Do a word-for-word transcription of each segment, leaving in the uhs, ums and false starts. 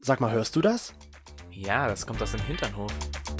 Sag mal, hörst du das? Ja, das kommt aus dem Hinternhof.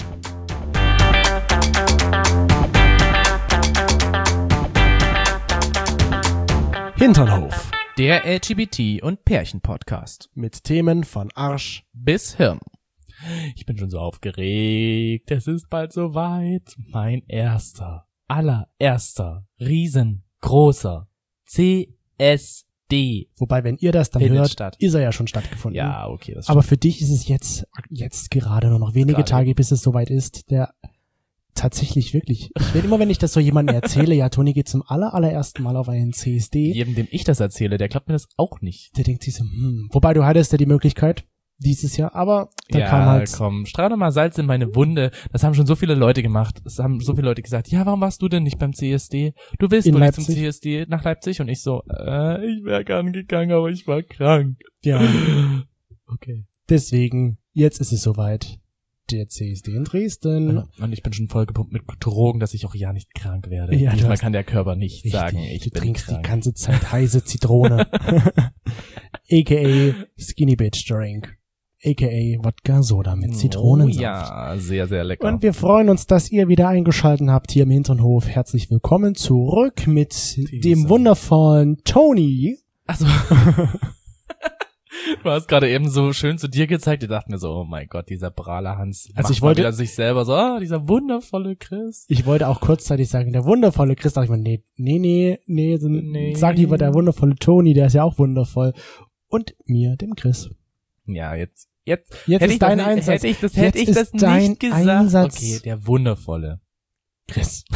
Hinternhof. Der L G B T- und Pärchen-Podcast. Mit Themen von Arsch bis Hirn. Ich bin schon so aufgeregt. Es ist bald soweit. Mein erster, allererster, riesengroßer C S D. Wobei, wenn ihr das dann Findet hört, statt. ist er ja schon stattgefunden. Ja, okay. Das Aber für dich ist es jetzt, jetzt gerade nur noch wenige Gerade. Tage, bis es soweit ist. Der tatsächlich wirklich. Ich werde immer, wenn ich das so jemandem erzähle, ja, Toni geht zum aller, allerersten Mal auf einen C S D. jedem, dem ich das erzähle, der glaubt mir das auch nicht. Der denkt sich so, hm. Wobei, du hattest ja die Möglichkeit dieses Jahr, aber da ja, kam halt. komm, strahl doch mal Salz in meine Wunde. Das haben schon so viele Leute gemacht. Es haben so viele Leute gesagt, ja, warum warst du denn nicht beim C S D? Du willst In doch nicht zum Leipzig? C S D nach Leipzig. Und ich so, äh, ich wäre gern gegangen, aber ich war krank. Ja, Okay. deswegen, jetzt ist es soweit. Der C S D in Dresden. Und ich bin schon voll gepumpt mit Drogen, dass ich auch ja nicht krank werde. Ja, du Manchmal hast- kann der Körper nicht Richtig, sagen, ich du bin trinkst krank. die ganze Zeit heiße Zitrone. A K A Skinny Bitch Drink. A K A Wodka Soda mit Zitronensaft. Oh ja, sehr, sehr lecker. Und wir freuen uns, dass ihr wieder eingeschaltet habt hier im Hinternhof. Herzlich willkommen zurück mit dem wundervollen Toni. Also, du hast gerade eben so schön zu dir gezeigt. Ich dachte mir so, oh mein Gott, dieser Prahler Hans. Also macht ich mal wollte- wieder sich selber so, ah, dieser wundervolle Chris. Ich wollte auch kurzzeitig sagen, der wundervolle Chris. Dachte ich mir, nee, nee, nee, nee, so, Nee. sag lieber der wundervolle Toni, der ist ja auch wundervoll. Und mir, dem Chris. Ja, jetzt, jetzt, Jetzt hätte ist ich das dein nicht, Einsatz. hätte ich das, hätte Jetzt ich das ist dein nicht gesagt. Einsatz. Okay, der wundervolle. Chris.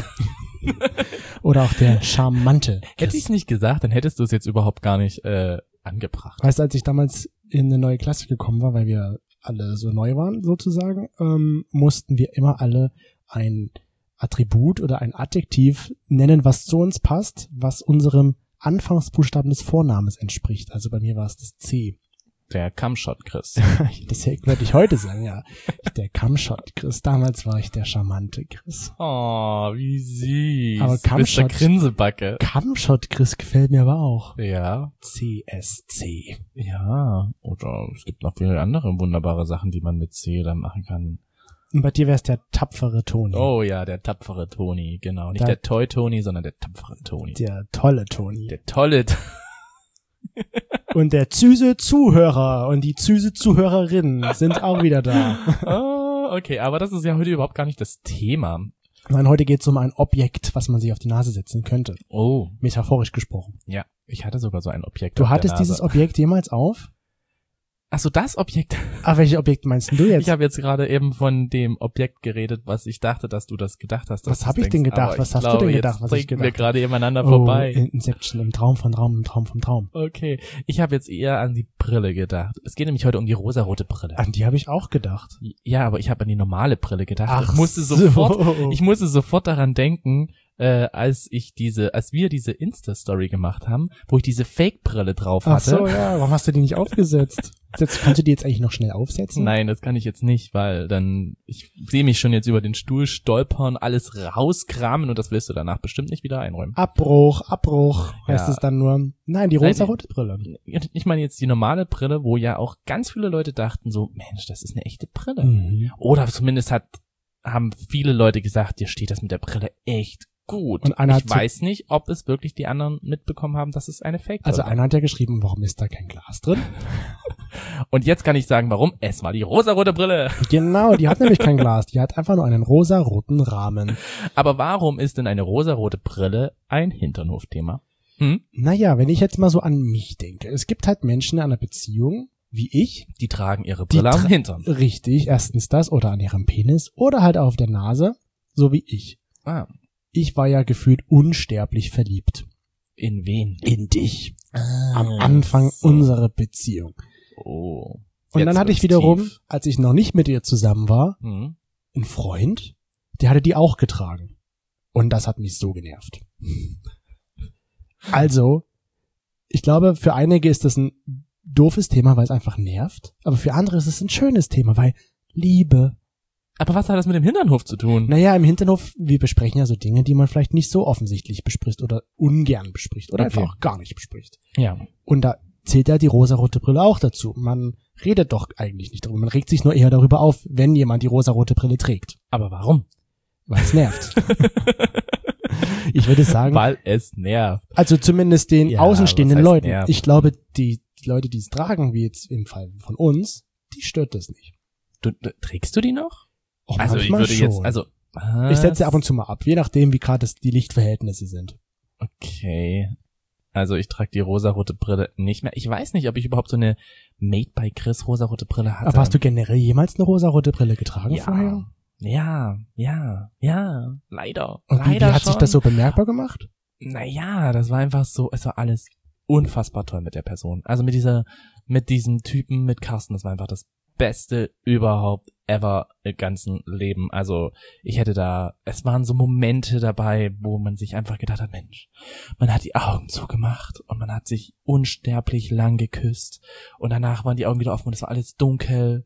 Oder auch der charmante Chris. Hätte ich es nicht gesagt, dann hättest du es jetzt überhaupt gar nicht äh, angebracht. Weißt du, als ich damals in eine neue Klasse gekommen war, weil wir alle so neu waren, sozusagen, ähm, mussten wir immer alle ein Attribut oder ein Adjektiv nennen, was zu uns passt, was unserem Anfangsbuchstaben des Vornamens entspricht. Also bei mir war es das C. Der Cumshot Chris. Das würde ich heute sagen, ja. Der Cumshot Chris. Damals war ich der charmante Chris. Oh, wie süß. Aber Mister Cumshot- Grinsebacke. Cumshot Chris gefällt mir aber auch. Ja. C S C. Ja. Oder es gibt noch viele andere wunderbare Sachen, die man mit C dann machen kann. Und bei dir wär's der tapfere Toni. Oh ja, der tapfere Toni, genau. Nicht Da- der Toy Toni, sondern der tapfere Toni. Der tolle Toni. Der tolle T- Und der süße Zuhörer und die süße Zuhörerin sind auch wieder da. Oh, okay, aber das ist ja heute überhaupt gar nicht das Thema. Nein, heute geht's um ein Objekt, was man sich auf die Nase setzen könnte. Oh, Metaphorisch gesprochen. ja. Ich hatte sogar so ein Objekt. Du auf der hattest Nase. dieses Objekt jemals auf? Ach so, das Objekt. Ah, welches Objekt meinst denn du jetzt? Ich habe jetzt gerade eben von dem Objekt geredet, was ich dachte, dass du das gedacht hast. dass Was du's hab ich denn denkst. gedacht? Aber Was ich hast du glaube, denn gedacht, jetzt was ich bringen wir gedacht gerade nebeneinander oh, vorbei. Inception, im Traum von Traum, im Traum vom Traum. Okay, ich habe jetzt eher an die Brille gedacht. Es geht nämlich heute um die rosarote Brille. An die habe ich auch gedacht. Ja, aber ich habe an die normale Brille gedacht. Ach ich musste so. sofort, ich musste sofort daran denken, äh, als ich diese, als wir diese Insta-Story gemacht haben, wo ich diese Fake-Brille drauf Ach hatte. so, ja, warum hast du die nicht aufgesetzt? Jetzt, kannst du die jetzt eigentlich noch schnell aufsetzen? Nein, das kann ich jetzt nicht, weil dann, ich sehe mich schon jetzt über den Stuhl stolpern, alles rauskramen und das willst du danach bestimmt nicht wieder einräumen. Abbruch, Abbruch, heißt Ja. es dann nur. Nein, die rosa-rote Brille. Ich meine jetzt die normale Brille, wo ja auch ganz viele Leute dachten so, Mensch, das ist eine echte Brille. Mhm. Oder zumindest hat, haben viele Leute gesagt, dir steht das mit der Brille echt gut. Und einer ich hat so- weiß nicht, ob es wirklich die anderen mitbekommen haben, dass es eine Fake-Brille Also war. einer hat ja geschrieben, warum ist da kein Glas drin? Und jetzt kann ich sagen, warum. Es war die rosarote Brille. Genau, die hat nämlich kein Glas, die hat einfach nur einen rosa-roten Rahmen. Aber warum ist denn eine rosarote Brille ein Hinternhof-Thema? Hm? Naja, wenn ich jetzt mal so an mich denke, es gibt halt Menschen in einer Beziehung, wie ich, Die tragen ihre Die Brille am tra- Hintern. richtig, erstens das, oder an ihrem Penis, oder halt auf der Nase, so wie ich. Ah, Ich war ja gefühlt unsterblich verliebt. in wen? In dich. Am Ah, Anfang so. unserer Beziehung. Oh. Und Jetzt dann hatte ich wird's wiederum, tief. als ich noch nicht mit ihr zusammen war, Hm. einen Freund, der hatte die auch getragen. Und das hat mich so genervt. Also, ich glaube, für einige ist das ein doofes Thema, weil es einfach nervt. Aber für andere ist es ein schönes Thema, weil Liebe. Aber was hat das mit dem Hinternhof zu tun? Naja, im Hinternhof, wir besprechen ja so Dinge, die man vielleicht nicht so offensichtlich bespricht oder ungern bespricht oder Okay. einfach auch gar nicht bespricht. Ja. Und da zählt ja die rosarote Brille auch dazu. Man redet doch eigentlich nicht darüber. Man regt sich nur eher darüber auf, wenn jemand die rosarote Brille trägt. Aber warum? Weil es nervt. Ich würde sagen, Weil es nervt. also zumindest den Ja, außenstehenden was heißt Leuten. nervt? Ich glaube, die, die Leute, die es tragen, wie jetzt im Fall von uns, die stört das nicht. Du, du, trägst du die noch? Auch Also ich manchmal würde jetzt, schon. also ich setze ab und zu mal ab, je nachdem, wie gerade die Lichtverhältnisse sind. Okay. Also ich trage die rosarote Brille nicht mehr. Ich weiß nicht, ob ich überhaupt so eine Made by Chris rosarote Brille hatte. Aber hast du generell jemals eine rosarote Brille getragen ja. vorher? Ja, ja, ja, leider. Und wie, wie leider hat sich schon. das so bemerkbar gemacht? Naja, das war einfach so, es war alles unfassbar toll mit der Person. Also mit dieser, mit diesem Typen, mit Carsten, das war einfach das Beste überhaupt ever im ganzen Leben. Also ich hätte da, es waren so Momente dabei, wo man sich einfach gedacht hat, Mensch, man hat die Augen zugemacht und man hat sich unsterblich lang geküsst und danach waren die Augen wieder offen und es war alles dunkel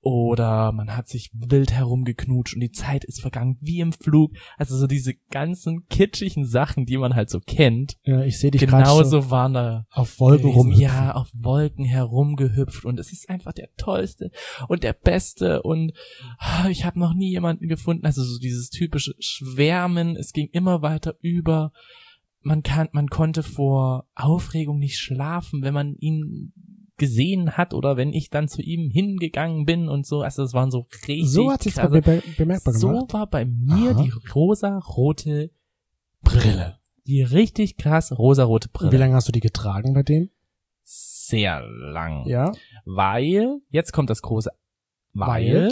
oder man hat sich wild herumgeknutscht und die Zeit ist vergangen wie im Flug. Also so diese ganzen kitschigen Sachen, die man halt so kennt. Ja, ich sehe dich gerade Genauso so waren da auf Wolken gewesen. rumhüpfen. Ja, auf Wolken herumgehüpft und es ist einfach der tollste und der beste und ah, ich habe noch nie jemanden gefunden, also so dieses typische Schwärmen, es ging immer weiter über, man kann, man konnte vor Aufregung nicht schlafen, wenn man ihn gesehen hat oder wenn ich dann zu ihm hingegangen bin und so, also es waren so richtig So hat sich's krasse- be be bemerkbar so gemacht. war bei mir Aha. die rosa-rote Brille. Die richtig krass rosa-rote Brille. Wie lange hast du die getragen bei dem? Sehr lang. Ja. Weil, jetzt kommt das große Weil, Weil?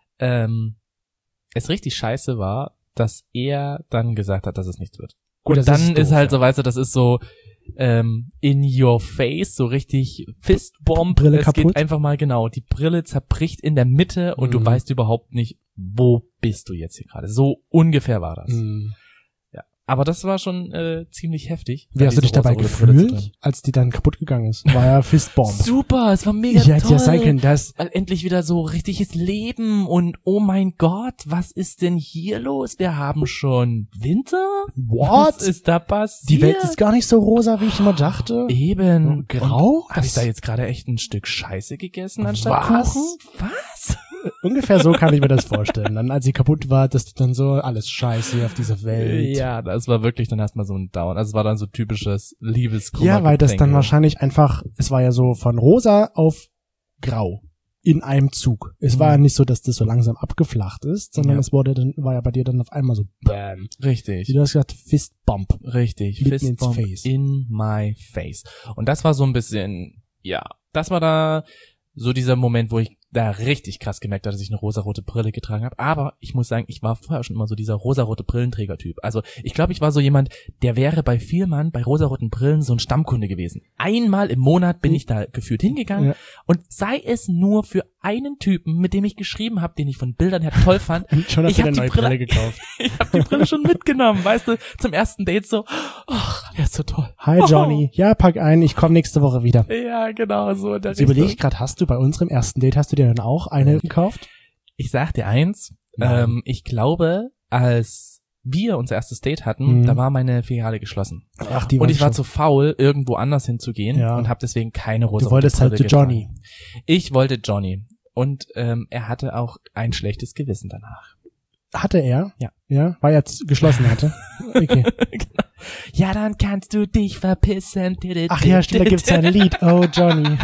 ähm, es richtig scheiße war, dass er dann gesagt hat, dass es nichts wird. Gut, Und das dann ist ist, doof, halt ja. so, weißt du, das ist so ähm, in your face, so richtig Fistbomb. Brille es kaputt? geht einfach mal genau, die Brille zerbricht in der Mitte und Mhm. du weißt überhaupt nicht, wo bist du jetzt hier gerade. So ungefähr war das. Hm. Ja. Aber das war schon äh, ziemlich heftig. Wie hast du dich diese dabei rosarote Brille zu gefühlt, tragen. als die dann kaputt gegangen ist? War ja Fistbomb. Super, es war mega Ja, hätte toll. ja sein können, dass Weil endlich wieder so richtiges Leben und oh mein Gott, was ist denn hier los? Wir haben schon Winter? What? Was ist da passiert? Die Welt ist gar nicht so rosa, wie ich immer dachte. eben Und grau? Habe ich Das- da jetzt gerade echt ein Stück Scheiße gegessen anstatt Was? Kuchen? Was? Ungefähr so kann ich mir das vorstellen. Dann, als sie kaputt war, dass du dann so alles Scheiße auf dieser Welt. Ja, das war wirklich dann erstmal so ein Down. Also es war dann so typisches Liebeskummer. Ja, weil das dann Geplänkel. wahrscheinlich einfach, es war ja so von rosa auf grau in einem Zug. Es war ja nicht so, dass das so langsam abgeflacht ist, sondern Ja. es wurde dann, war ja bei dir dann auf einmal so bam. Richtig. Wie du hast gesagt, Fistbump. Richtig, Mitten ins Fistbomb Face. in my face. Und das war so ein bisschen, ja, das war da so dieser Moment, wo ich da richtig krass gemerkt habe, dass ich eine rosarote Brille getragen habe. Aber ich muss sagen, ich war vorher schon immer so dieser rosarote Brillenträger-Typ. Also ich glaube, ich war so jemand, der wäre bei Vielmann bei rosaroten Brillen so ein Stammkunde gewesen. Einmal im Monat bin ich da gefühlt hingegangen Ja. und sei es nur für einen Typen, mit dem ich geschrieben habe, den ich von Bildern her toll fand. Und schon hast Ich du hab eine die neue Brille- Brille gekauft. Ich habe die Brille schon mitgenommen, weißt du, zum ersten Date so, ach, der ist so toll. Hi Johnny. Ja, pack ein, ich komme nächste Woche wieder. Ja, genau, so in der Jetzt überlege ich Richtung. gerade, hast du bei unserem ersten Date, hast du dir dann auch eine gekauft? Ich sag dir eins, Nein. ähm, ich glaube, als wir unser erstes Date hatten, Mhm. da war meine Filiale geschlossen. Ach, die Und ich war schon. zu faul, irgendwo anders hinzugehen Ja. und habe deswegen keine rosa Du wolltest halt zu Johnny. Ich wollte Johnny. Und ähm, er hatte auch ein schlechtes Gewissen danach. Hatte er? Ja. Ja, weil er jetzt geschlossen hatte. Okay. Genau. Ja, dann kannst du dich verpissen. Ach ja, stimmt, da gibt's ja ein Lied. Oh, Johnny.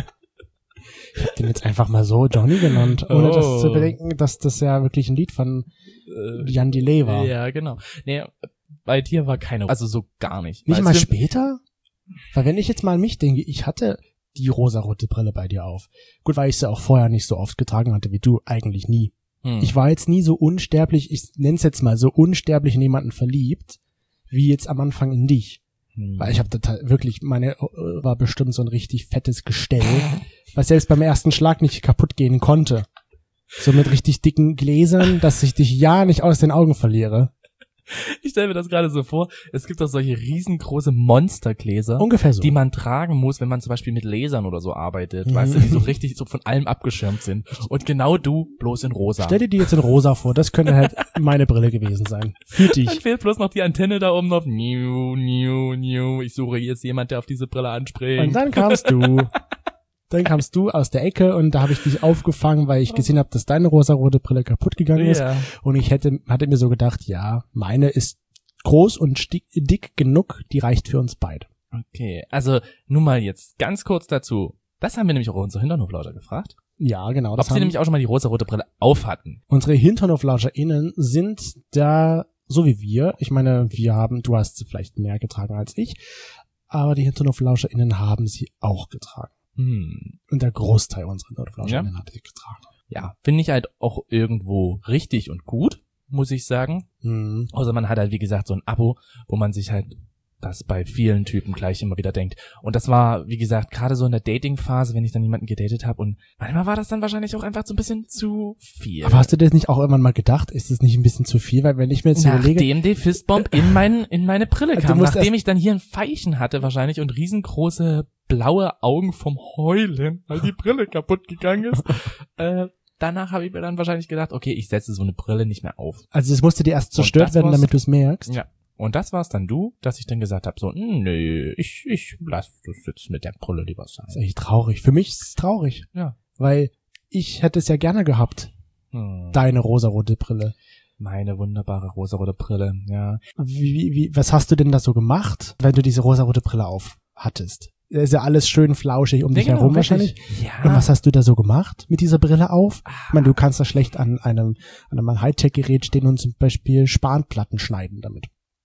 Ich hab den jetzt einfach mal so Johnny genannt, ohne Oh. das zu bedenken, dass das ja wirklich ein Lied von Äh, Jan Delay war. Ja, genau. Nee, bei dir war keine, also so gar nicht. Nicht Weil mal es- später? Weil wenn ich jetzt mal an mich denke, ich hatte die rosarote Brille bei dir auf. Gut, weil ich sie auch vorher nicht so oft getragen hatte wie du, eigentlich nie. Hm. Ich war jetzt nie so unsterblich, ich nenn's jetzt mal so unsterblich in jemanden verliebt, wie jetzt am Anfang in dich. Hm. Weil ich habe total, wirklich, meine äh, war bestimmt so ein richtig fettes Gestell, was selbst beim ersten Schlag nicht kaputt gehen konnte. So mit richtig dicken Gläsern, dass ich dich ja nicht aus den Augen verliere. Ich stelle mir das gerade so vor, es gibt auch solche riesengroße Monstergläser, Ungefähr so. die man tragen muss, wenn man zum Beispiel mit Lasern oder so arbeitet, Mhm. weißt du, die so richtig so von allem abgeschirmt sind. Und genau du, bloß in rosa. Stell dir die jetzt in rosa vor, das könnte halt meine Brille gewesen sein. Für Dann dich. fehlt bloß noch die Antenne da oben noch. Niu, niu, niu. Ich suche jetzt jemand, der auf diese Brille anspricht. Und dann kamst du. Dann kamst du aus der Ecke und da habe ich dich aufgefangen, weil ich gesehen habe, dass deine rosarote Brille kaputt gegangen ist. Ja. Und ich hätte, hatte mir so gedacht, ja, meine ist groß und stick, dick genug, die reicht für uns beide. Okay, also nun mal jetzt ganz kurz dazu. Das haben wir nämlich auch unsere Hinternhoflauscher gefragt. Ja, genau. Ob Das sie haben nämlich auch schon mal die rosarote Brille auf hatten. unsere HinternhoflauscherInnen sind da so wie wir. Ich meine, wir haben, du hast sie vielleicht mehr getragen als ich, aber die HinternhoflauscherInnen haben sie auch getragen. Hm. Und der Großteil unserer HinternhoflauscherInnen Ja. hat sie getragen. Ja, finde ich halt auch irgendwo richtig und gut, muss ich sagen. Mhm. Außer man hat halt, wie gesagt, so ein Abo, wo man sich halt das bei vielen Typen gleich immer wieder denkt. Und das war, wie gesagt, gerade so in der Dating-Phase, wenn ich dann jemanden gedatet habe. Und manchmal war das dann wahrscheinlich auch einfach so ein bisschen zu viel. Aber hast du das nicht auch irgendwann mal gedacht? Ist das nicht ein bisschen zu viel? Weil wenn ich mir jetzt überlege... Nachdem die Fistbomb in, mein, in meine Brille Du kam, musst nachdem erst- ich dann hier ein Veilchen hatte wahrscheinlich und riesengroße blaue Augen vom Heulen, weil die Brille kaputt gegangen ist, äh, danach habe ich mir dann wahrscheinlich gedacht, okay, ich setze so eine Brille nicht mehr auf. Also es musste dir erst zerstört das werden, war's- damit du es merkst. Ja. Und das war's dann du, dass ich dann gesagt habe, so, nee, ich, ich lass das jetzt mit der Brille lieber sein. Das ist echt traurig. Für mich ist es traurig. Ja. Weil ich hätte es ja gerne gehabt, Hm. deine rosarote Brille. Meine wunderbare rosarote Brille, ja. Wie, wie, wie, was hast du denn da so gemacht, wenn du diese rosarote Brille auf hattest? Da ist ja alles schön flauschig um dich Ja, genau, herum wirklich. wahrscheinlich. Ja. Und was hast du da so gemacht mit dieser Brille auf? Ich meine, du kannst da schlecht an einem, an einem Hightech-Gerät stehen und zum Beispiel Spanplatten schneiden damit.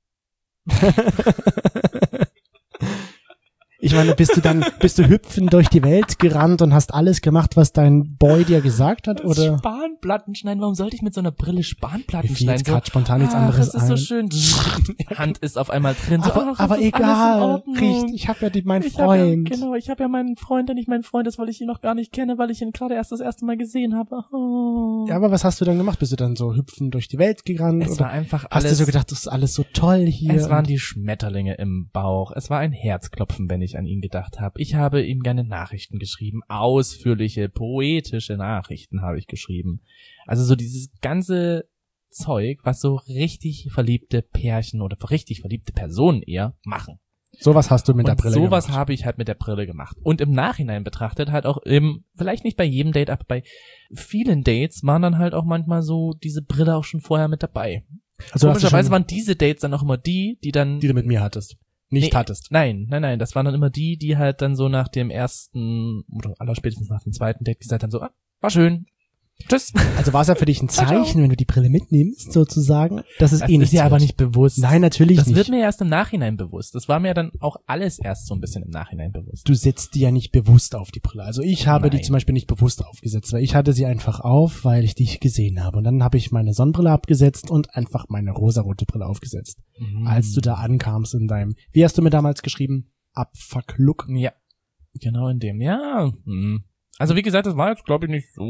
Ich meine, bist du dann, bist du hüpfend durch die Welt gerannt und hast alles gemacht, was dein Boy dir gesagt hat, oder? Spanplatten schneiden, warum sollte ich mit so einer Brille Mir Spanplatten fiel schneiden? jetzt gerade spontan nichts ach, anderes das ist so ein. schön. Hand ist auf einmal drin. So, Aber, ach, aber das ist alles in egal, Ordnung. Richt, ich habe ja die, meinen Ich hab Freund. Ja, genau, ich habe ja meinen Freund, der nicht mein Freund ist, weil ich ihn noch gar nicht kenne, weil ich ihn gerade erst das erste Mal gesehen habe. Oh. Ja, aber was hast du dann gemacht? Bist du dann so hüpfend durch die Welt gerannt? Es oder war einfach hast alles. du so gedacht, das ist alles so toll hier? Es waren und- die Schmetterlinge im Bauch. Es war ein Herzklopfen, wenn ich an ihn gedacht habe. Ich habe ihm gerne Nachrichten geschrieben. Ausführliche, poetische Nachrichten habe ich geschrieben. Also so dieses ganze Zeug, was so richtig verliebte Pärchen oder richtig verliebte Personen eher machen. Sowas hast du mit der Und Brille sowas gemacht. habe ich halt mit der Brille gemacht. Und im Nachhinein betrachtet halt auch im, vielleicht nicht bei jedem Date, aber bei vielen Dates waren dann halt auch manchmal so diese Brille auch schon vorher mit dabei. Also hast du Komischerweise schon, waren diese Dates dann auch immer die, die dann die du mit mir hattest. Nicht Nee, hattest. Nein, nein, nein, das waren dann immer die, die halt dann so nach dem ersten oder allerspätestens nach dem zweiten Date gesagt haben, so, ah, war schön. Tschüss. Also war es ja für dich ein Zeichen, wenn du die Brille mitnimmst, sozusagen, dass es Das eh ist nichts ja aber wird. nicht bewusst. Nein, natürlich das nicht. wird mir erst im Nachhinein bewusst. Das war mir dann auch alles erst so ein bisschen im Nachhinein bewusst. Du setzt die ja nicht bewusst auf die Brille. Also ich habe die Nein. zum Beispiel nicht bewusst aufgesetzt, weil ich hatte sie einfach auf, weil ich dich gesehen habe. Und dann habe ich meine Sonnenbrille abgesetzt und einfach meine rosarote Brille aufgesetzt. Mhm. Als du da ankamst in deinem, wie hast du mir damals geschrieben? Abfuck-Look. Ja, genau in dem, ja. Hm. Also wie gesagt, das war jetzt, glaube ich, nicht so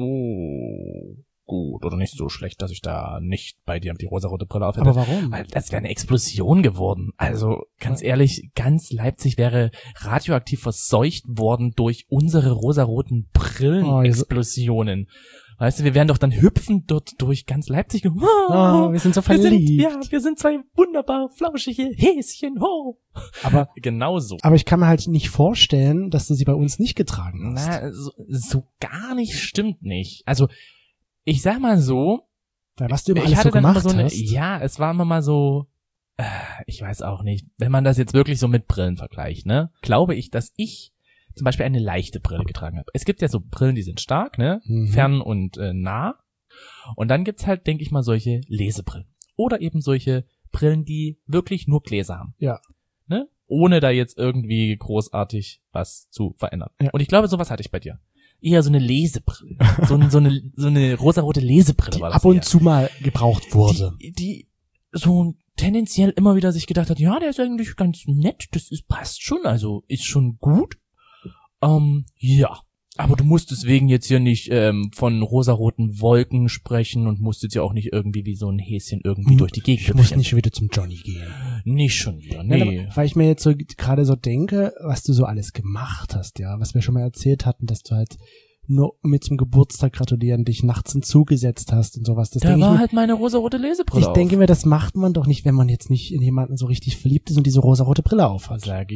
gut oder nicht so schlecht, dass ich da nicht bei dir die rosarote Brille auf hätte. Aber warum? Weil das wäre eine Explosion geworden. Also ganz ehrlich, ganz Leipzig wäre radioaktiv verseucht worden durch unsere rosaroten Brillenexplosionen. Weißt du, wir wären doch dann hüpfend dort durch ganz Leipzig. ge- Oh, wir sind so wir sind, verliebt. ja, wir sind zwei wunderbar flauschige Häschen. Oh. Aber, Genauso. aber ich kann mir halt nicht vorstellen, dass du sie bei uns nicht getragen hast. Na, so, so gar nicht stimmt nicht. Also, ich sag mal so, Weil was du immer ich alles hatte so dann immer gemacht so eine, hast. ja, es war immer mal so, äh, ich weiß auch nicht, wenn man das jetzt wirklich so mit Brillen vergleicht, ne, glaube ich, dass ich zum Beispiel eine leichte Brille getragen habe. Es gibt ja so Brillen, die sind stark, ne, Mhm. fern und äh, nah. Und dann gibt's halt, denke ich mal, solche Lesebrillen. Oder eben solche Brillen, die wirklich nur Gläser haben. Ja. Ne? Ohne da jetzt irgendwie großartig was zu verändern. Ja. Und ich glaube, sowas hatte ich bei dir. Eher so eine Lesebrille. so, ein- so eine so eine rosarote Lesebrille Die war das ab und eher. zu mal gebraucht wurde. Die, die so tendenziell immer wieder sich gedacht hat, ja, der ist eigentlich ganz nett, das ist passt schon, also ist schon gut. Ähm, ja. Aber du musst deswegen jetzt hier nicht ähm, von rosaroten Wolken sprechen und musst jetzt ja auch nicht irgendwie wie so ein Häschen irgendwie Hm, durch die Gegend Ich muss hüpfen. nicht schon wieder zum Johnny gehen. Nicht schon wieder, Nee. nee. Weil ich mir jetzt so gerade so denke, was du so alles gemacht hast, ja, was wir schon mal erzählt hatten, dass du halt nur um mir zum Geburtstag gratulieren dich nachts hinzugesetzt hast und sowas. Das Da denke ich war mir, halt meine rosarote Lesebrille ich denke auf. mir, das macht man doch nicht, wenn man jetzt nicht in jemanden so richtig verliebt ist und diese rosarote Brille aufhat. Sag ich ja.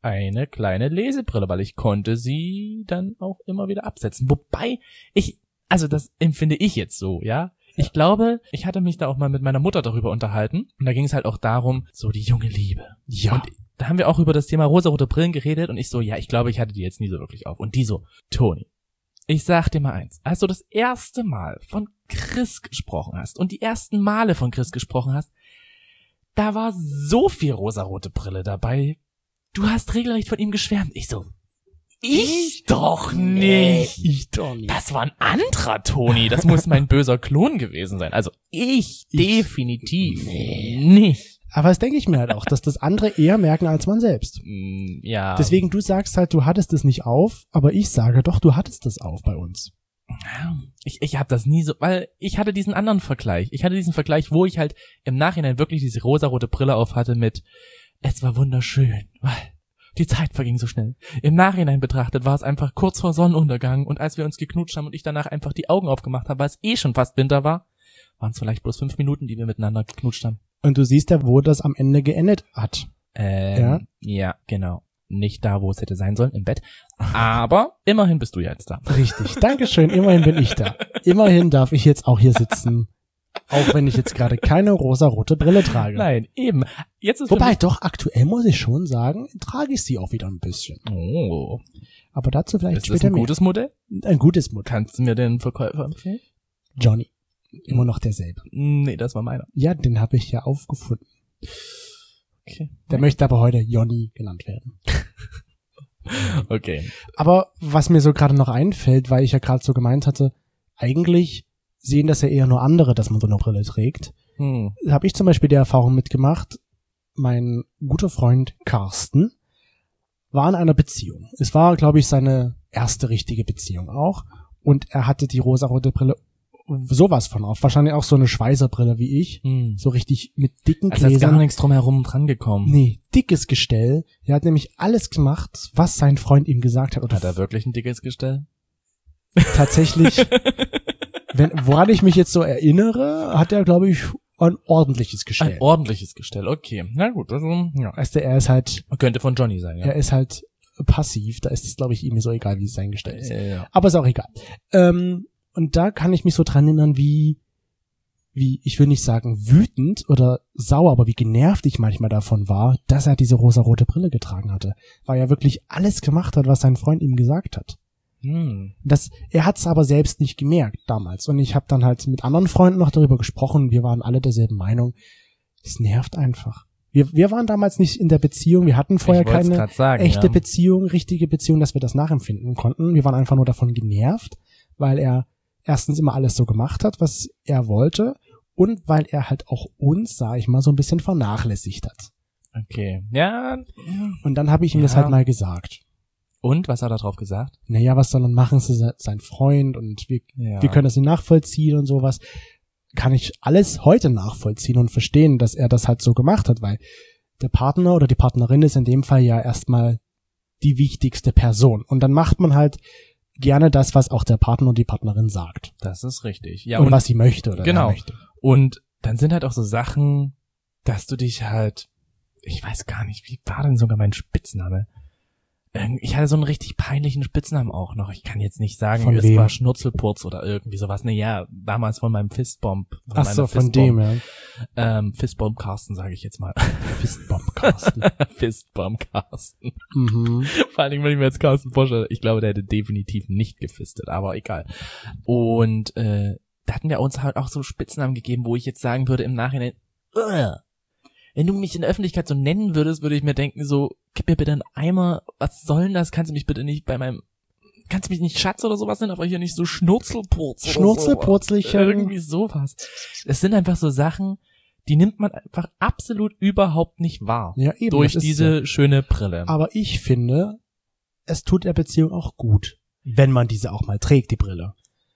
eine kleine Lesebrille, weil ich konnte sie dann auch immer wieder absetzen. Wobei ich, also das empfinde ich jetzt so, ja. Ich glaube, ich hatte mich da auch mal mit meiner Mutter darüber unterhalten und da ging es halt auch darum, so die junge Liebe. Ja. Und da haben wir auch über das Thema rosarote Brillen geredet und ich so, ja, ich glaube, ich hatte die jetzt nie so wirklich auf. Und die so, Toni, ich sag dir mal eins, als du das erste Mal von Chris gesprochen hast und die ersten Male von Chris gesprochen hast, da war so viel rosarote Brille dabei. Du hast regelrecht von ihm geschwärmt. Ich so, ich doch nicht. Ich doch nicht. Das war ein anderer Toni. Das muss mein böser Klon gewesen sein. Also ich, ich definitiv nee. nicht. Aber das denke ich mir halt auch, dass das andere eher merken als man selbst. Ja. Deswegen, du sagst halt, du hattest es nicht auf, aber ich sage doch, du hattest es auf bei uns. Ich, ich habe das nie so, weil ich hatte diesen anderen Vergleich. Ich hatte diesen Vergleich, wo ich halt im Nachhinein wirklich diese rosarote Brille auf hatte mit, es war wunderschön, weil die Zeit verging so schnell. Im Nachhinein betrachtet war es einfach kurz vor Sonnenuntergang und als wir uns geknutscht haben und ich danach einfach die Augen aufgemacht habe, weil es eh schon fast Winter war, waren es vielleicht bloß fünf Minuten, die wir miteinander geknutscht haben. Und du siehst ja, wo das am Ende geendet hat. Ähm, ja? ja, genau. Nicht da, wo es hätte sein sollen, im Bett. Aber immerhin bist du ja jetzt da. Richtig. Dankeschön. Immerhin bin ich da. Immerhin darf ich jetzt auch hier sitzen. Auch wenn ich jetzt gerade keine rosarote Brille trage. Nein, eben. Jetzt ist Wobei, doch, aktuell muss ich schon sagen, trage ich sie auch wieder ein bisschen. Oh. Aber dazu vielleicht ist später das ein mehr. gutes Modell? Ein gutes Modell. Kannst du mir den Verkäufer empfehlen? Johnny. Immer noch derselbe. Nee, das war meiner. Ja, den habe ich ja aufgefunden. Okay. Der okay. möchte aber heute Johnny genannt werden. Okay. Aber was mir so gerade noch einfällt, weil ich ja gerade so gemeint hatte, eigentlich sehen das ja eher nur andere, dass man so eine Brille trägt. Hm. Habe ich zum Beispiel die Erfahrung mitgemacht, mein guter Freund Carsten war in einer Beziehung. Es war, glaube ich, seine erste richtige Beziehung auch. Und er hatte die rosarote Brille sowas von auf. Wahrscheinlich auch so eine Schweißerbrille wie ich. Hm. So richtig mit dicken also Gläsern. Also ist gar nichts drumherum dran gekommen. Nee, dickes Gestell. Er hat nämlich alles gemacht, was sein Freund ihm gesagt hat. Oder hat er wirklich ein dickes Gestell? Tatsächlich, wenn, woran ich mich jetzt so erinnere, hat er, glaube ich, ein ordentliches Gestell. Ein ordentliches Gestell, okay. Na gut, also, ja. Weißt du, er ist halt... Könnte von Johnny sein, ja. Er ist halt passiv, da ist es, glaube ich, ihm so egal, wie sein Gestell ist. Äh, ja. Aber ist auch egal. Ähm, und da kann ich mich so dran erinnern, wie, wie, ich will nicht sagen wütend oder sauer, aber wie genervt ich manchmal davon war, dass er diese rosarote Brille getragen hatte. Weil er wirklich alles gemacht hat, was sein Freund ihm gesagt hat. Hm. Das, er hat's aber selbst nicht gemerkt damals. Und ich habe dann halt mit anderen Freunden noch darüber gesprochen. Wir waren alle derselben Meinung. Es nervt einfach. Wir, wir waren damals nicht in der Beziehung. Wir hatten vorher keine sagen, echte ja. Beziehung, richtige Beziehung, dass wir das nachempfinden konnten. Wir waren einfach nur davon genervt, weil er erstens immer alles so gemacht hat, was er wollte. Und weil er halt auch uns, sag ich mal, so ein bisschen vernachlässigt hat. Okay, ja. Und dann habe ich ihm ja. das halt mal gesagt. Und, was hat er drauf gesagt? Naja, was soll er machen? Es ist sein Freund und wir, ja. wir können das nicht nachvollziehen und sowas. Kann ich alles heute nachvollziehen und verstehen, dass er das halt so gemacht hat, weil der Partner oder die Partnerin ist in dem Fall ja erstmal die wichtigste Person. Und dann macht man halt gerne das, was auch der Partner und die Partnerin sagt. Das ist richtig. Ja, und, und was sie möchte oder genau. er möchte. Und dann sind halt auch so Sachen, dass du dich halt, ich weiß gar nicht, wie war denn sogar mein Spitzname? Ich hatte so einen richtig peinlichen Spitznamen auch noch. Ich kann jetzt nicht sagen, von es wem? war Schnurzelpurz oder irgendwie sowas. Ne, ja, damals von meinem Fistbomb. Von Ach so, von dem, ja. Ähm, Fistbomb Carsten, sage ich jetzt mal. Fistbomb Carsten. Fistbomb Carsten. Mhm. Vor allen Dingen, wenn ich mir jetzt Carsten vorstelle, ich glaube, der hätte definitiv nicht gefistet, aber egal. Und äh, da hatten wir uns halt auch so Spitznamen gegeben, wo ich jetzt sagen würde im Nachhinein, Ugh. Wenn du mich in der Öffentlichkeit so nennen würdest, würde ich mir denken so, gib mir bitte einen Eimer, was soll denn das? Kannst du mich bitte nicht bei meinem, kannst du mich nicht Schatz oder sowas nennen, aber hier nicht so Schnurzelpurz. Schnurzelpurzlichen. Irgendwie sowas. Es sind einfach so Sachen, die nimmt man einfach absolut überhaupt nicht wahr. Ja, eben. Durch diese ja. schöne Brille. Aber ich finde, es tut der Beziehung auch gut, wenn man diese auch mal trägt, die Brille.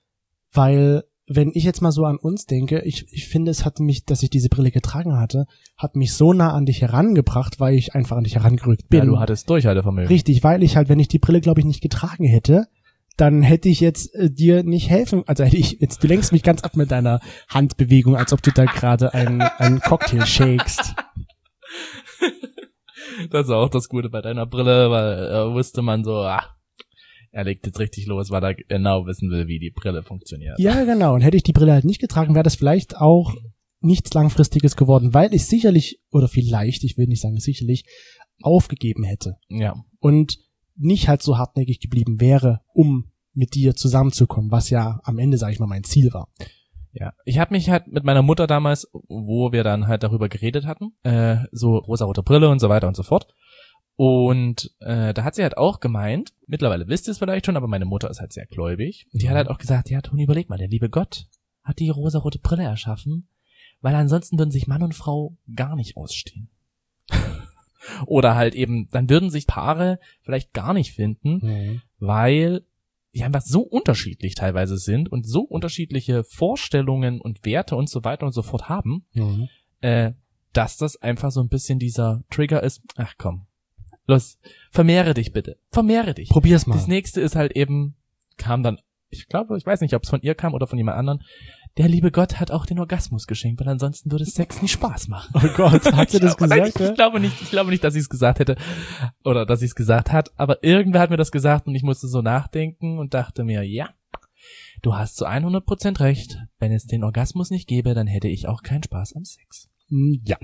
Weil, wenn ich jetzt mal so an uns denke, ich, ich finde, es hat mich, dass ich diese Brille getragen hatte, hat mich so nah an dich herangebracht, weil ich einfach an dich herangerückt bin. Ja, du hattest Durchhaltevermögen. Richtig, weil ich halt, wenn ich die Brille, glaube ich, nicht getragen hätte, dann hätte ich jetzt äh, dir nicht helfen, also hätte ich jetzt, du lenkst mich ganz ab mit deiner Handbewegung, als ob du da gerade einen, einen Cocktail shakest. Das war auch das Gute bei deiner Brille, weil äh, wusste man so, ah, er legt jetzt richtig los, weil er genau wissen will, wie die Brille funktioniert. Ja, genau. Und hätte ich die Brille halt nicht getragen, wäre das vielleicht auch nichts Langfristiges geworden, weil ich sicherlich, oder vielleicht, ich will nicht sagen sicherlich, aufgegeben hätte. Ja. Und nicht halt so hartnäckig geblieben wäre, um mit dir zusammenzukommen, was ja am Ende, sag ich mal, mein Ziel war. Ja, ich habe mich halt mit meiner Mutter damals, wo wir dann halt darüber geredet hatten, äh, so rosarote Brille und so weiter und so fort. Und äh, da hat sie halt auch gemeint, mittlerweile wisst ihr es vielleicht schon, aber meine Mutter ist halt sehr gläubig. Und die hat halt auch gesagt, ja Toni, überleg mal, der liebe Gott hat die rosarote Brille erschaffen, weil ansonsten würden sich Mann und Frau gar nicht ausstehen. Oder halt eben, dann würden sich Paare vielleicht gar nicht finden, Mhm. weil die einfach so unterschiedlich teilweise sind und so unterschiedliche Vorstellungen und Werte und so weiter und so fort haben, Mhm. äh, dass das einfach so ein bisschen dieser Trigger ist, ach komm, los, vermehre dich bitte, vermehre dich. Probier's mal. Das nächste ist halt eben, kam dann, ich glaube, ich weiß nicht, ob es von ihr kam oder von jemand anderen, der liebe Gott hat auch den Orgasmus geschenkt, weil ansonsten würde Sex nie Spaß machen. Oh Gott, hat sie Ich das glaube, nein, gesagt? ich, ja? ich glaube nicht, ich glaube nicht, dass sie es gesagt hätte oder dass sie es gesagt hat, aber irgendwer hat mir das gesagt und ich musste so nachdenken und dachte mir, ja, du hast zu hundert Prozent recht. Wenn es den Orgasmus nicht gäbe, dann hätte ich auch keinen Spaß am Sex. Ja.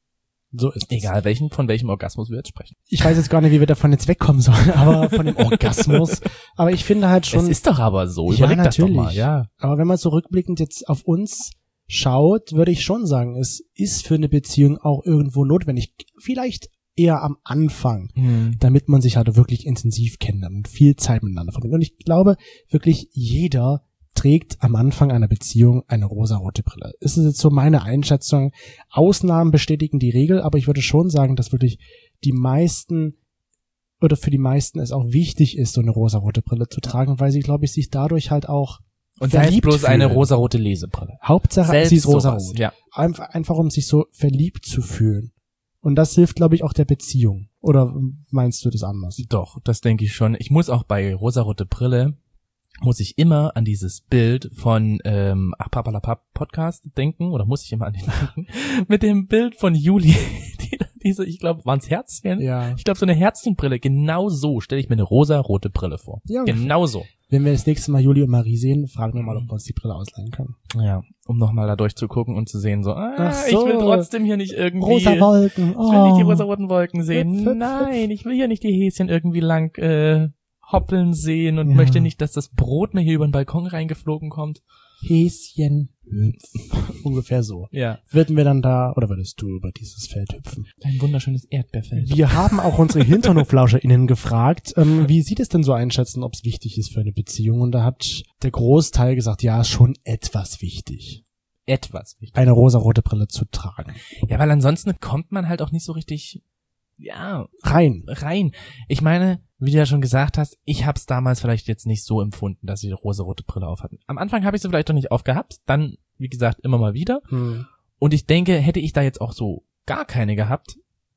So ist es. Egal, welchen, von welchem Orgasmus wir jetzt sprechen. Ich weiß jetzt gar nicht, wie wir davon jetzt wegkommen sollen, aber von dem Orgasmus. Aber ich finde halt schon. Es ist doch aber so, Ja, überleg das doch natürlich. mal, ja. Aber wenn man so rückblickend jetzt auf uns schaut, würde ich schon sagen, es ist für eine Beziehung auch irgendwo notwendig. Vielleicht eher am Anfang, Hm. damit man sich halt wirklich intensiv kennenlernt und viel Zeit miteinander verbringt. Und ich glaube, wirklich jeder trägt am Anfang einer Beziehung eine rosarote Brille. Ist es jetzt so meine Einschätzung? Ausnahmen bestätigen die Regel, aber ich würde schon sagen, dass wirklich die meisten oder für die meisten es auch wichtig ist, so eine rosarote Brille zu tragen, weil sie, glaube ich, sich dadurch halt auch Und sei es verliebt bloß eine fühlen. rosarote Lesebrille. Hauptsache, Selbst sie ist sowas, rosarot. ja. Einfach, einfach, um sich so verliebt zu fühlen. Und das hilft, glaube ich, auch der Beziehung. Oder meinst du das anders? Doch, das denke ich schon. Ich muss auch bei rosarote Brille, muss ich immer an dieses Bild von ähm, Ach Papalapap Podcast denken, oder muss ich immer an den denken, mit dem Bild von Juli, die, diese, ich glaube, waren es Herzchen? Ja. Ich glaube, so eine Herzchenbrille, genau so stelle ich mir eine rosarote Brille vor. Ja. Genau so. Wenn wir das nächste Mal Juli und Marie sehen, fragen wir mal, ob wir uns die Brille ausleihen können. Ja, um nochmal da durchzugucken und zu sehen, so, ah, Ach ich so. will trotzdem hier nicht irgendwie... Rosa Wolken. Ich will nicht die Oh. rosaroten Wolken sehen. Hüpf, hüpf, Nein, ich will hier nicht die Häschen irgendwie lang äh, hoppeln sehen und Ja. möchte nicht, dass das Brot mir hier über den Balkon reingeflogen kommt. Häschen. Hüpf. Ungefähr so. Ja. Würden wir dann da, oder würdest du über dieses Feld hüpfen? Ein wunderschönes Erdbeerfeld. Wir haben auch unsere HinternhoflauscherInnen gefragt, ähm, wie sie das denn so einschätzen, ob es wichtig ist für eine Beziehung. Und da hat der Großteil gesagt, ja, schon etwas wichtig, Etwas wichtig. eine rosarote Brille zu tragen. Ja, weil ansonsten kommt man halt auch nicht so richtig, ja, Rein. rein. Ich meine, wie du ja schon gesagt hast, ich hab's damals vielleicht jetzt nicht so empfunden, dass sie eine rosarote Brille auf hatten. Am Anfang habe ich sie vielleicht doch nicht aufgehabt, dann, wie gesagt, immer mal wieder. Hm. Und ich denke, hätte ich da jetzt auch so gar keine gehabt,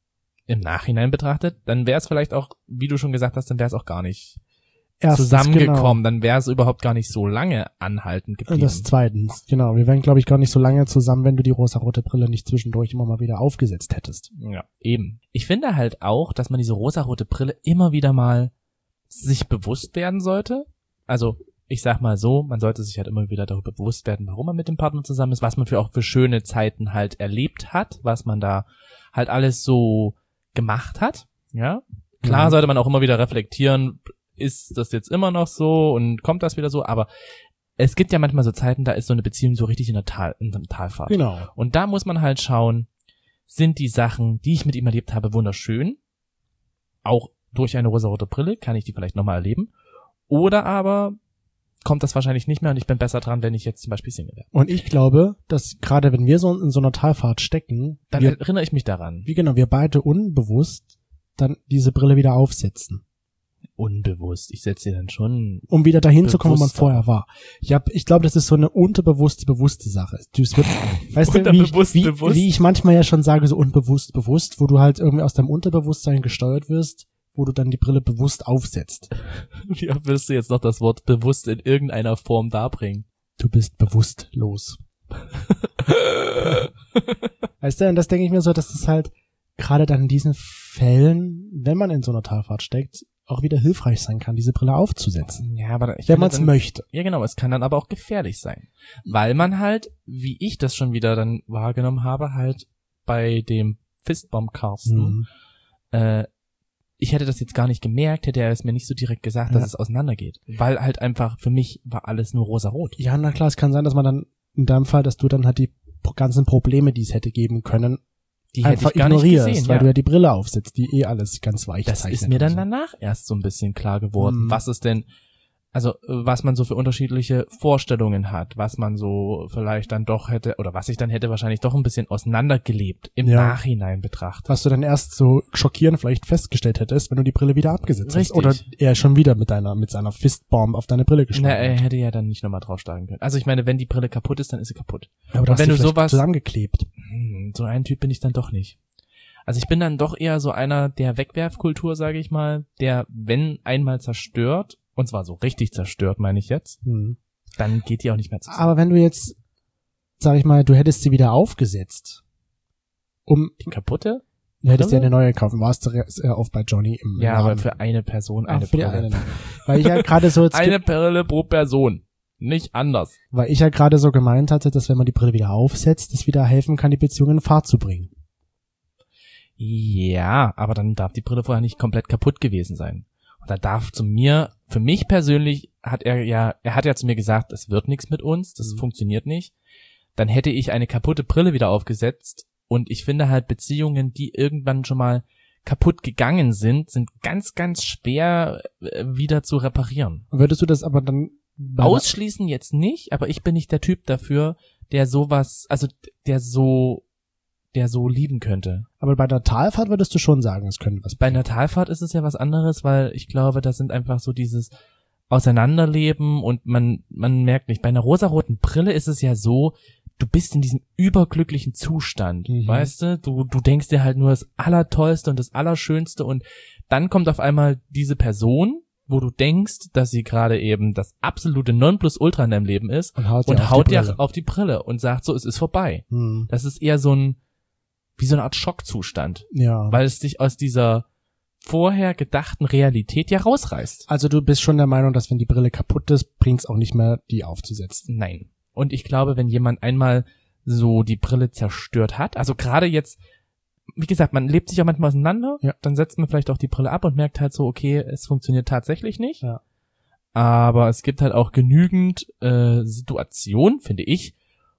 im Nachhinein betrachtet, dann wäre es vielleicht auch, wie du schon gesagt hast, dann wäre es auch gar nicht Erstens, zusammengekommen, dann wäre es überhaupt gar nicht so lange anhaltend Genau. geblieben. Das zweitens, genau. Wir wären, glaube ich, gar nicht so lange zusammen, wenn du die rosarote Brille nicht zwischendurch immer mal wieder aufgesetzt hättest. Ja, eben. Ich finde halt auch, dass man diese rosarote Brille immer wieder mal sich bewusst werden sollte. Also, ich sag mal so, man sollte sich halt immer wieder darüber bewusst werden, warum man mit dem Partner zusammen ist, was man für auch für schöne Zeiten halt erlebt hat, was man da halt alles so gemacht hat. Ja, klar Mhm. sollte man auch immer wieder reflektieren, ist das jetzt immer noch so und kommt das wieder so, aber es gibt ja manchmal so Zeiten, da ist so eine Beziehung so richtig in der Tal, in der Talfahrt. Genau. Und da muss man halt schauen, sind die Sachen, die ich mit ihm erlebt habe, wunderschön? Auch durch eine rosarote Brille kann ich die vielleicht nochmal erleben. Oder aber kommt das wahrscheinlich nicht mehr und ich bin besser dran, wenn ich jetzt zum Beispiel Single wäre. Und ich glaube, dass gerade wenn wir so in so einer Talfahrt stecken, Dann wir, erinnere ich mich daran. wie genau, wir beide unbewusst dann diese Brille wieder aufsetzen, Unbewusst. Ich setze sie dann schon. um wieder dahin zu kommen, wo man Bewusster. vorher war. Ich hab, ich glaube, das ist so eine unterbewusste, bewusste Sache. Du, es wird, weißt du, wie ich, Unterbewusst, wie, bewusst. wie ich manchmal ja schon sage, so unbewusst, bewusst, wo du halt irgendwie aus deinem Unterbewusstsein gesteuert wirst, wo du dann die Brille bewusst aufsetzt. Wie oft willst du jetzt noch das Wort bewusst in irgendeiner Form darbringen? Du bist bewusstlos. Weißt du, und das denke ich mir so, dass das halt gerade dann in diesen Fällen, wenn man in so einer Talfahrt steckt, auch wieder hilfreich sein kann, diese Brille aufzusetzen. Ja, aber ich wenn man es möchte. Ja, genau, es kann dann aber auch gefährlich sein. Weil man halt, wie ich das schon wieder dann wahrgenommen habe, halt bei dem Fistbomb Carsten, Mhm. äh, ich hätte das jetzt gar nicht gemerkt, hätte er es mir nicht so direkt gesagt, dass Ja. es auseinandergeht. Weil halt einfach, für mich war alles nur rosarot. Ja, na klar, es kann sein, dass man dann, in deinem Fall, dass du dann halt die ganzen Probleme, die es hätte geben können, Die einfach hätte ich gar nicht ignorierst, gesehen, weil ja. du ja die Brille aufsetzt, die eh alles ganz weich Das zeichnet ist mir und dann so. danach erst so ein bisschen klar geworden, Mhm. was es denn, also was man so für unterschiedliche Vorstellungen hat, was man so vielleicht dann doch hätte, oder was ich dann hätte wahrscheinlich doch ein bisschen auseinandergelebt, im Ja. Nachhinein betrachtet. Was du dann erst so schockierend vielleicht festgestellt hättest, wenn du die Brille wieder abgesetzt Richtig. hast. Oder er schon wieder mit deiner, mit seiner Fistbomb auf deine Brille Na, geschlagen er hat. hätte ja dann nicht nochmal draufschlagen können. Also ich meine, wenn die Brille kaputt ist, dann ist sie kaputt. Aber und du hast wenn die du vielleicht sowas- zusammengeklebt. Hm, so ein Typ bin ich dann doch nicht. Also ich bin dann doch eher so einer der Wegwerfkultur, sage ich mal, der, wenn einmal zerstört, und zwar so richtig zerstört, meine ich jetzt, Hm. dann geht die auch nicht mehr zusammen. Aber wenn du jetzt, sag ich mal, du hättest sie wieder aufgesetzt, um, Die kaputte? du hättest dir Brille? eine neue kaufen, warst du äh, auf bei Johnny im Ja, Laden. aber für eine Person Ah, eine für die Brille. eine. Weil ich ja gerade so, jetzt Eine Brille pro Person. Nicht anders. weil ich ja gerade so gemeint hatte, dass wenn man die Brille wieder aufsetzt, das wieder helfen kann, die Beziehung in Fahrt zu bringen. Ja, aber dann darf die Brille vorher nicht komplett kaputt gewesen sein. Und da darf zu mir, für mich persönlich hat er ja, er hat ja zu mir gesagt, es wird nichts mit uns, das Mhm. funktioniert nicht. Dann hätte ich eine kaputte Brille wieder aufgesetzt und ich finde halt Beziehungen, die irgendwann schon mal kaputt gegangen sind, sind ganz, ganz schwer äh, wieder zu reparieren. Würdest du das aber dann bei- Ausschließen jetzt nicht, aber ich bin nicht der Typ dafür, der sowas, also der so, der so lieben könnte. aber bei der Talfahrt würdest du schon sagen, es könnte was Bei einer Talfahrt ist es ja was anderes, weil ich glaube, das sind einfach so dieses Auseinanderleben und man, man merkt nicht. Bei einer rosaroten Brille ist es ja so, du bist in diesem überglücklichen Zustand, Mhm. weißt du? Du, du denkst dir halt nur das Allertollste und das Allerschönste und dann kommt auf einmal diese Person, wo du denkst, dass sie gerade eben das absolute Nonplusultra in deinem Leben ist und haut, und dir auf haut die Brille. dir auf die Brille und sagt so, es ist vorbei. Hm. Das ist eher so ein, wie so eine Art Schockzustand, Ja. weil es dich aus dieser vorher gedachten Realität ja rausreißt. Also du bist schon der Meinung, dass wenn die Brille kaputt ist, bringt's auch nicht mehr, die aufzusetzen. Nein. Und ich glaube, wenn jemand einmal so die Brille zerstört hat, also gerade jetzt, wie gesagt, man lebt sich auch manchmal auseinander, Ja. dann setzt man vielleicht auch die Brille ab und merkt halt so, okay, es funktioniert tatsächlich nicht. Ja. Aber es gibt halt auch genügend äh, Situationen, finde ich,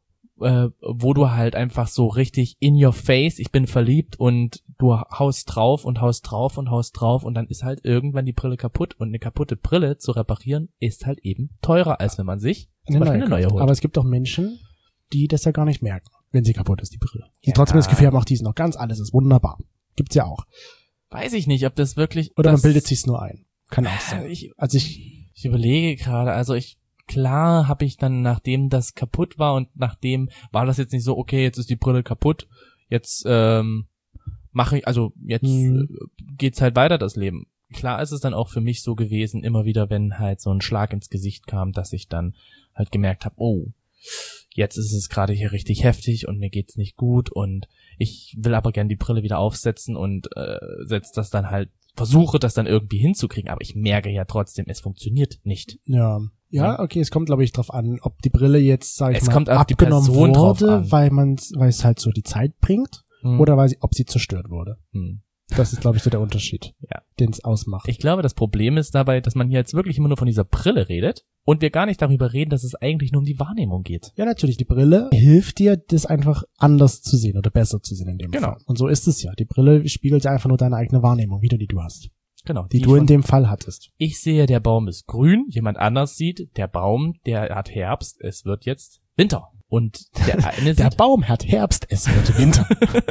äh, wo du halt einfach so richtig in your face, ich bin verliebt und du haust drauf und haust drauf und haust drauf und dann ist halt irgendwann die Brille kaputt und eine kaputte Brille zu reparieren ist halt eben teurer, als wenn man sich zum Beispiel eine neue kauft. holt. Aber es gibt auch Menschen, die das ja gar nicht merken, wenn sie kaputt ist, die Brille. Die Ja. trotzdem das Gefühl haben, ach, die ist noch ganz, alles ist wunderbar. Gibt's ja auch. Weiß ich nicht, ob das wirklich... Oder das, man bildet sich's nur ein. Kann auch sein. Ich, Also ich, ich überlege gerade, also ich... Klar habe ich dann, nachdem das kaputt war und nachdem war das jetzt nicht so, okay, jetzt ist die Brille kaputt, jetzt ähm, mache ich, also jetzt Mhm. äh, geht's halt weiter, das Leben. Klar ist es dann auch für mich so gewesen, immer wieder, wenn halt so ein Schlag ins Gesicht kam, dass ich dann halt gemerkt habe, oh, jetzt ist es gerade hier richtig heftig und mir geht's nicht gut und ich will aber gern die Brille wieder aufsetzen und äh, setz das dann halt, versuche das dann irgendwie hinzukriegen, aber ich merke ja trotzdem, es funktioniert nicht. ja. Ja, okay, es kommt, glaube ich, drauf an, ob die Brille jetzt, sag ich Es mal, kommt auf die abgenommen Person drauf wurde, an. weil man, weil es halt so die Zeit bringt, Hm. oder weil sie, ob sie zerstört wurde. Hm. Das ist, glaube ich, so der Unterschied, Ja. den es ausmacht. Ich glaube, das Problem ist dabei, dass man hier jetzt wirklich immer nur von dieser Brille redet und wir gar nicht darüber reden, dass es eigentlich nur um die Wahrnehmung geht. Ja, natürlich, die Brille hilft dir, das einfach anders zu sehen oder besser zu sehen in dem Genau. Fall. Und so ist es ja. Die Brille spiegelt ja einfach nur deine eigene Wahrnehmung wieder, die du hast. Genau. Die, du in von- dem Fall hattest. Ich sehe, der Baum ist grün, jemand anders sieht, der Baum, der hat Herbst, es wird jetzt Winter. Und der eine Der sieht, Baum hat Herbst, es wird Winter.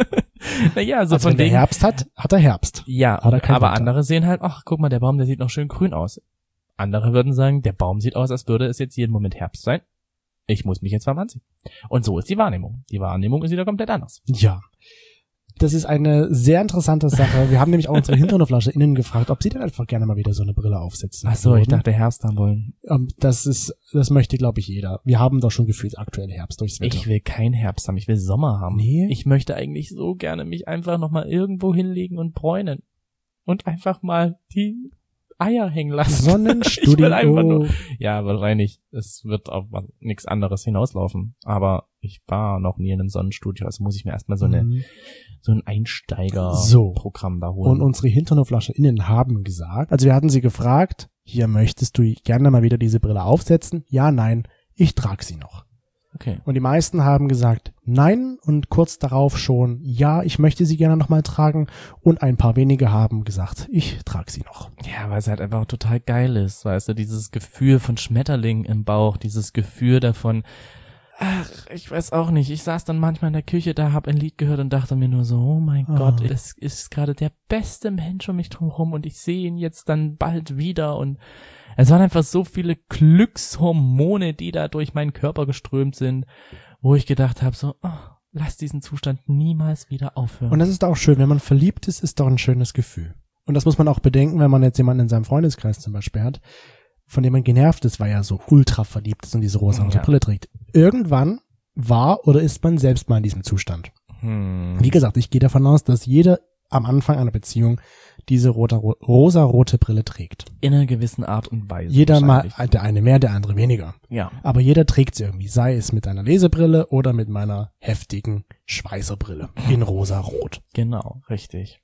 naja, so Also von wenn der wegen, Herbst hat, hat er Herbst. ja, hat er keinen aber Winter. andere sehen halt, ach, guck mal, der Baum, der sieht noch schön grün aus. Andere würden sagen, der Baum sieht aus, als würde es jetzt jeden Moment Herbst sein. Ich muss mich jetzt warm anziehen. Und so ist die Wahrnehmung. Die Wahrnehmung ist wieder komplett anders. Ja. Das ist eine sehr interessante Sache. Wir haben nämlich auch unsere HinternoflascherInnen gefragt, ob sie denn einfach gerne mal wieder so eine Brille aufsetzen Ach so, würden. ich dachte Herbst haben wollen. Ähm, Das ist, das möchte, glaube ich, jeder. Wir haben doch schon gefühlt aktuell Herbst durchs Wetter. Ich will keinen Herbst haben, ich will Sommer haben. Nee? Ich möchte eigentlich so gerne mich einfach nochmal irgendwo hinlegen und bräunen. Und einfach mal die Eier hängen lassen. Sonnenstudio. Ich will einfach nur, ja, wahrscheinlich, es wird auf nichts anderes hinauslaufen. Aber ich war noch nie in einem Sonnenstudio, also muss ich mir erstmal so eine, Mhm. so ein So. Einsteiger-Programm da holen. Und unsere HinternoflascherInnen haben gesagt, also wir hatten sie gefragt, hier, möchtest du gerne mal wieder diese Brille aufsetzen? Ja, nein, ich trage sie noch. Okay. Und die meisten haben gesagt, nein, und kurz darauf schon, ja, ich möchte sie gerne nochmal tragen. Und ein paar wenige haben gesagt, ich trage sie noch. Ja, weil es halt einfach total geil ist, weißt du, dieses Gefühl von Schmetterling im Bauch, dieses Gefühl davon, ach, ich weiß auch nicht, ich saß dann manchmal in der Küche da, hab ein Lied gehört und dachte mir nur so, oh mein Ah. Gott, es ist gerade der beste Mensch um mich drumherum und ich sehe ihn jetzt dann bald wieder und es waren einfach so viele Glückshormone, die da durch meinen Körper geströmt sind, wo ich gedacht habe, so, oh, lass diesen Zustand niemals wieder aufhören. Und das ist auch schön, wenn man verliebt ist, ist doch ein schönes Gefühl. Und das muss man auch bedenken, wenn man jetzt jemanden in seinem Freundeskreis zum Beispiel hat, von dem man genervt ist, weil er so ultra verliebt ist und diese rosa Ja. Brille trägt. Irgendwann war oder ist man selbst mal in diesem Zustand. hm. Wie gesagt, ich gehe davon aus, dass jeder am Anfang einer Beziehung diese rote, rosa-rote Brille trägt. In einer gewissen Art und Weise. Jeder mal, wahrscheinlich. der eine mehr, der andere weniger. Ja. Aber jeder trägt sie irgendwie, sei es mit einer Lesebrille oder mit meiner heftigen Schweißerbrille in rosa-rot. Genau, richtig.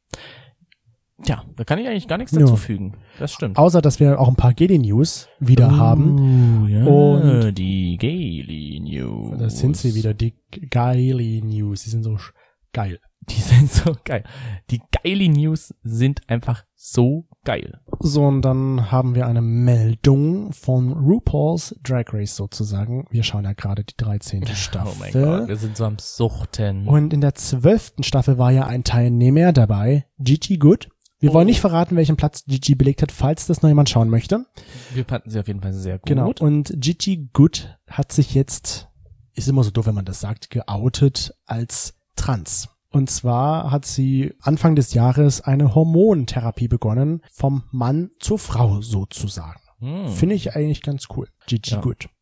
Ja, da kann ich eigentlich gar nichts Ja. dazu fügen. Das stimmt. Außer, dass wir auch ein paar Geli-News wieder haben. Uh, ja, Und- die Gaily News. Da sind sie wieder, die Geli-News. Die sind so sch- geil. Die sind so geil. Die Gaily News sind einfach so geil. So, und dann haben wir eine Meldung von RuPaul's Drag Race sozusagen. Wir schauen ja gerade die dreizehnte Staffel. Oh mein Gott, wir sind so am Suchten. Und in der zwölften Staffel war ja ein Teilnehmer dabei, Gigi Good. Wir Oh. wollen nicht verraten, welchen Platz Gigi belegt hat, falls das noch jemand schauen möchte. Wir fanden sie auf jeden Fall sehr gut. Genau. Und Gigi Good hat sich jetzt, ist immer so doof, wenn man das sagt, geoutet als trans. Und zwar hat sie Anfang des Jahres eine Hormontherapie begonnen, vom Mann zur Frau sozusagen. Hm. Finde ich eigentlich ganz cool. Gigi Ja. Good.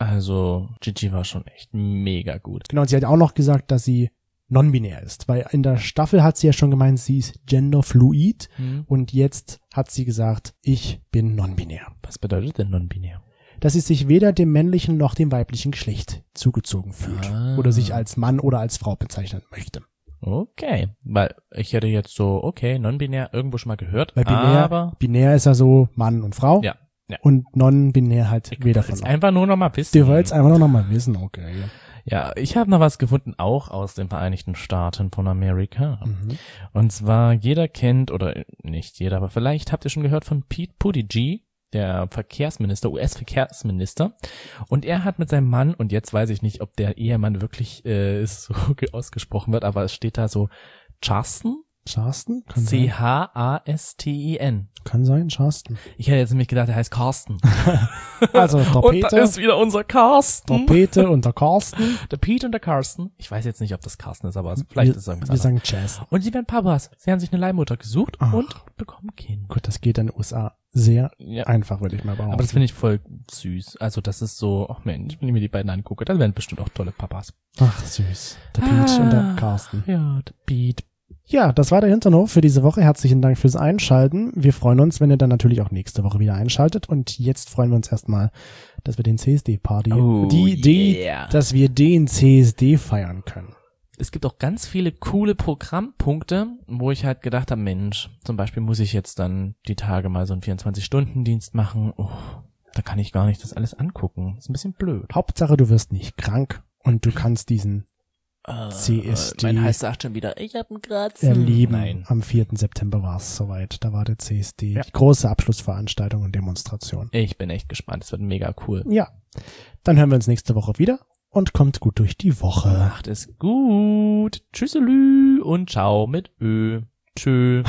Also, Gigi war schon echt mega gut. Genau, und sie hat auch noch gesagt, dass sie non-binär ist, weil in der Staffel hat sie ja schon gemeint, sie ist genderfluid Hm. und jetzt hat sie gesagt, ich bin non-binär. Was bedeutet denn non-binär? Dass sie sich weder dem männlichen noch dem weiblichen Geschlecht zugezogen fühlt Ah. oder sich als Mann oder als Frau bezeichnen möchte. Okay, weil ich hätte jetzt so, okay, non-binär irgendwo schon mal gehört, Weil binär, aber binär ist ja so Mann und Frau ja, ja. und non-binär halt Ich weder wollte von es noch. einfach nur noch mal wissen. Du wolltest einfach noch mal wissen, okay. Ja, ich habe noch was gefunden, auch aus den Vereinigten Staaten von Amerika. Mhm. Und zwar, jeder kennt, oder nicht jeder, aber vielleicht habt ihr schon gehört von Pete Buttigieg, der Verkehrsminister, U S-Verkehrsminister. Und er hat mit seinem Mann, und jetzt weiß ich nicht, ob der Ehemann wirklich äh, so ausgesprochen wird, aber es steht da so Chasten, Charsten? Kann C sein. H A S T I N. Kann sein, Charsten. Ich hätte jetzt nämlich gedacht, er heißt Carsten. Also der Und da Peter, ist wieder unser Carsten. der Peter und der Carsten. Der Pete und der Carsten. Ich weiß jetzt nicht, ob das Carsten ist, aber vielleicht wir, ist es irgendwas wir anderes. sagen Jazz. Und sie werden Papas. Sie haben sich eine Leihmutter gesucht Ach. und bekommen ein Kind. Gut, das geht in den U S A sehr Ja. einfach, würde ich mal behaupten. Aber das finde ich voll süß. Also das ist so, ach Mensch, wenn ich mir die beiden angucke, dann werden bestimmt auch tolle Papas. Ach, süß. Der Pete und der Carsten. Ja, der Pete. Ja, das war der Hinternhof für diese Woche. Herzlichen Dank fürs Einschalten. Wir freuen uns, wenn ihr dann natürlich auch nächste Woche wieder einschaltet. Und jetzt freuen wir uns erstmal, dass wir den C S D-Party, Oh, die, die, yeah. dass wir den C S D feiern können. Es gibt auch ganz viele coole Programmpunkte, wo ich halt gedacht habe, Mensch, zum Beispiel muss ich jetzt dann die Tage mal so einen vierundzwanzig-Stunden-Dienst machen. Oh, da kann ich gar nicht das alles angucken. Ist ein bisschen blöd. Hauptsache, du wirst nicht krank und du kannst diesen C S D Mein Hals sagt schon wieder, ich hab einen Kratzen. erleben. Nein. Am vierten September war es soweit. Da war der C S D. Ja. Die große Abschlussveranstaltung und Demonstration. Ich bin echt gespannt. Es wird mega cool. Ja. Dann hören wir uns nächste Woche wieder und kommt gut durch die Woche. Macht es gut. Tschüsselü und ciao mit Ö. Tschö.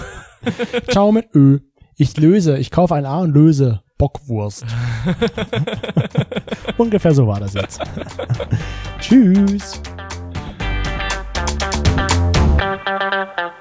Ciao mit Ö. Ich löse, ich kaufe ein A und löse Bockwurst. Ungefähr so war das jetzt. Tschüss. Ciao.